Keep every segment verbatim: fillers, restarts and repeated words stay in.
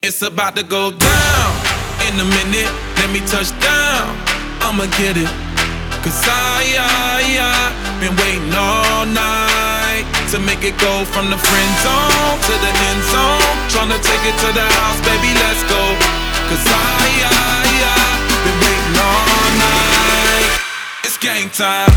It's about to go down. In a minute, let me touch down. I'ma get it. Cause I, I, I been waiting all night to make it go from the friend zone to the end zone. Tryna take it to the house, baby, let's go. Cause I, I, I been waiting all night. It's game time.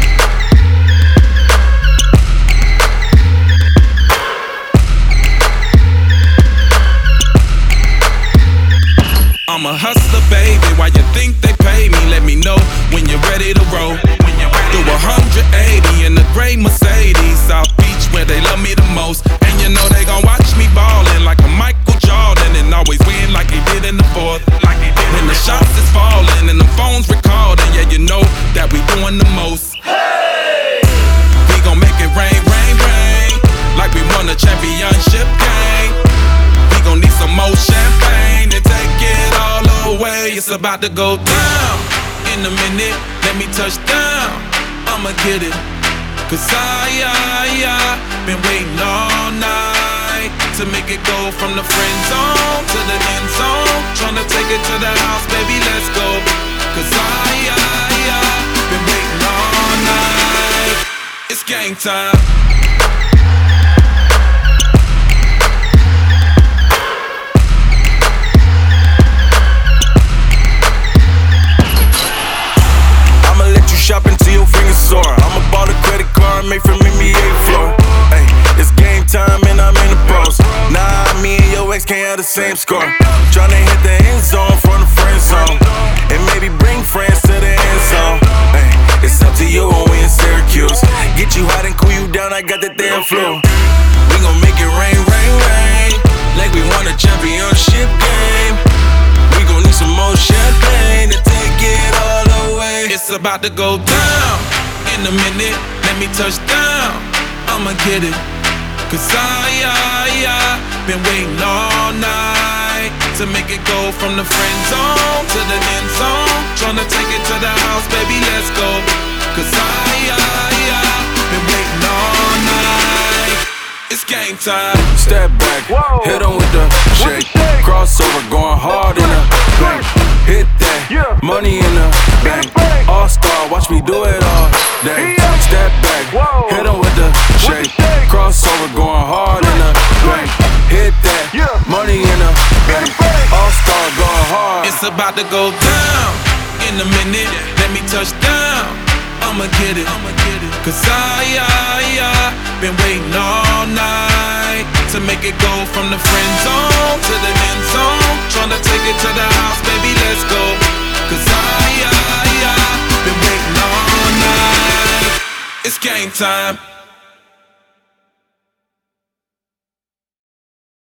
I'm a hustler, baby. Why you think they pay me? Let me know when you're ready to roll. When you're ready do one eighty in the gray Mercedes, South Beach, where they love me the most. And you know they gon' watch me ballin' like a Michael Jordan and always win like he did in the fourth. Like he did when the shots is falling and the phones recording, yeah, you know that we doing the most. Hey! We gon' make it rain, rain, rain, like we won a championship game. We gon' need some more champagne to take it all away. It's about to go down. In a minute, let me touch down. I'ma get it. Cause I, I, I been waiting all night to make it go from the friend zone to the end zone. Tryna take it to the house, baby, let's go. Cause I, I, I been waiting all night. It's game time. Shop until your fingers sore. I'ma bought a credit card made from N B A floor. Hey, it's game time and I'm in the pros. Nah, me and your ex can't have the same score. Tryna hit the end zone from the friend zone, and maybe bring friends to the end zone. Hey, it's up to you when we in Syracuse. Get you hot and cool you down, I got that damn flu. We gon' make it rain, rain, rain, like we won a championship game. We gon' need some more champagne to take it all away. It's about to go down. In a minute, let me touch down. I'ma get it. Cause I, I, I been waiting all night to make it go from the friend zone to the end zone. Tryna take it to the house, baby, let's go. Cause I, I, I been waiting all night. It's game time. Step back, whoa. Hit him with the shake. Crossover, going hard in the bank. Hit that, yeah. Money in the bank. All-star, watch me do it all day. Step back, whoa. Hit him with the shake. Crossover, going hard in the bank. Hit that, yeah. Money in the bank. All-star, going hard. It's about to go down. In a minute, let me touch down. I'ma get it. Cause I, I, I been waiting all night to make it go from the friend zone to the end zone. Tryna take it to the house, baby, let's go. Cause I, I, I been waiting all night. It's game time.